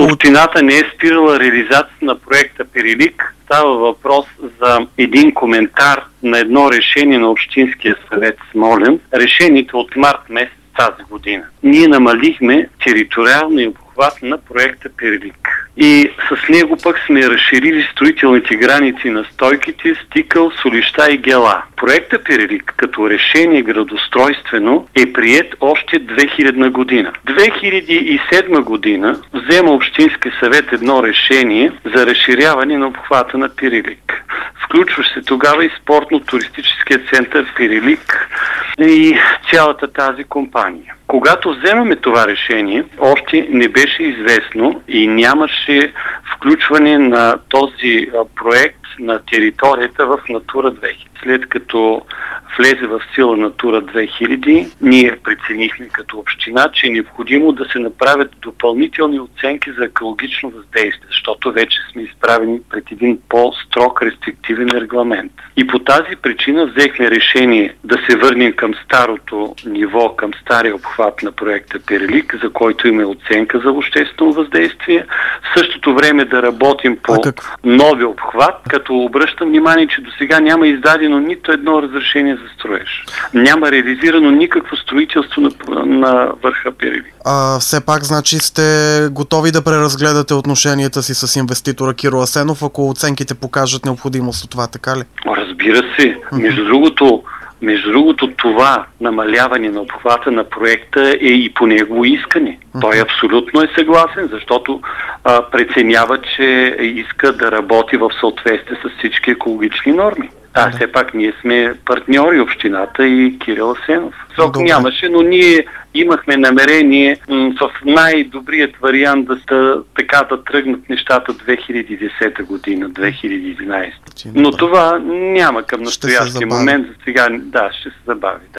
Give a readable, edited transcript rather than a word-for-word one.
Общината не е спирала реализация на проекта Перелик. Става въпрос за един коментар на едно решение на Общинския съвет Смолян. Решението от март месец тази година. Ние намалихме териториалния обхват на проекта Перелик. И с него пък сме разширили строителните граници на Стойките, Стикъл, Солища и Гела. Проекта Перелик като решение градостройствено е приет още 2000 година. 2007 година взема Общински съвет едно решение за разширяване на обхвата на Перелик. Включва се тогава и спортно-туристическия център Перелик и цялата тази компания. Когато вземаме това решение, още не беше известно и нямаше включване на този проект на територията в Натура 2000. След като влезе в сила Натура 2000, ние преценихме като община, че е необходимо да се направят допълнителни оценки за екологично въздействие, защото вече сме изправени пред един по-строг рестриктивен регламент. И по тази причина взехме решение да се върнем към старото ниво, към стария обхват на проекта Перелик, за който има оценка за обществено въздействие. В същото време да работим по нови обхват, като обръщам внимание, че до сега няма издадено нито едно разрешение за строеж. Няма реализирано никакво строителство на върха Перелик. Все пак, значи сте готови да преразгледате отношенията си с инвеститора Киро Асенов, ако оценките покажат необходимост от това, така ли? Разбира се. Между другото, това намаляване на обхвата на проекта е и по негово искане. Той абсолютно е съгласен, защото преценява, че иска да работи в съответствие с всички екологични норми. Все пак ние сме партньори, общината и Кирил Асенов. Срок нямаше, но ние имахме намерение в най-добрият вариант така да тръгнат нещата 2010 година, 2011. Но това няма към настоящия момент. За сега ще се забави.